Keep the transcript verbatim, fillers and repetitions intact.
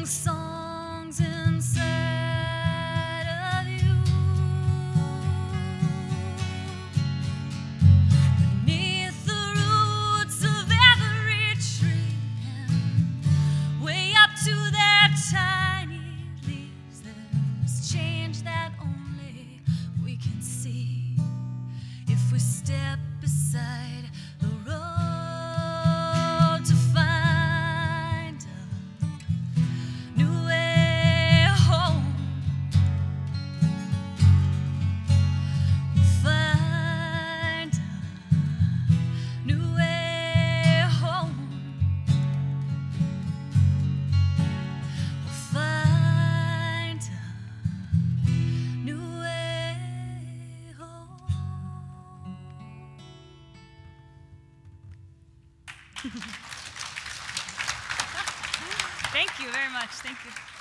sing songs inside of you. Beneath the roots of every tree, and way up to their tiny leaves, there's change that only we can see if we step beside the road to find a new way home. Find a new way home. Find a new way home. Thank you very much. Thank you.